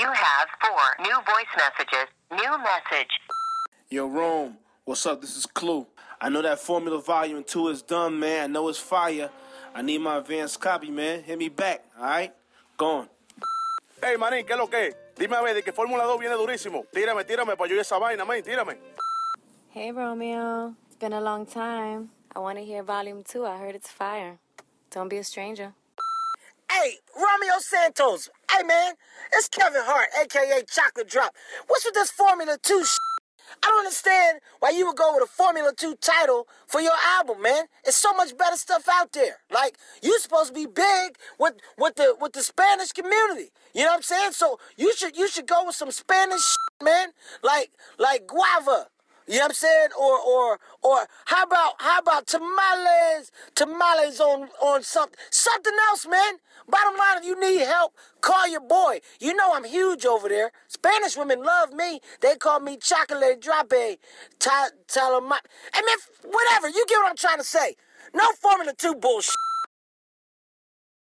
You have 4 new voice messages. New message. Yo, Rome, what's up? This is Clue. I know that Formula Volume 2 is done, man. I know it's fire. I need my advanced copy, man. Hit me back, all right? Gone. Hey, manín, ¿qué es lo que es? Dime a ver, de que Fórmula 2 viene durísimo. Tírame para yo esa vaina, man, tírame. Hey, Romeo. It's been a long time. I want to hear Volume 2. I heard it's fire. Don't be a stranger. Hey, Romeo Santos. Hey, man, it's Kevin Hart, a.k.a. Chocolate Drop. What's with this Formula 2 shit? I don't understand why you would go with a Formula 2 title for your album, man. It's so much better stuff out there. Like, you're supposed to be big with the Spanish community. You know what I'm saying? So you should go with some Spanish shit, man. Like guava. You know what I'm saying? Or how about tamales on something else, man. Bottom line, if you need help, call your boy. You know I'm huge over there. Spanish women love me. They call me Chocolate Drape. Hey, man, whatever. You get what I'm trying to say. No Formula 2 bullshit.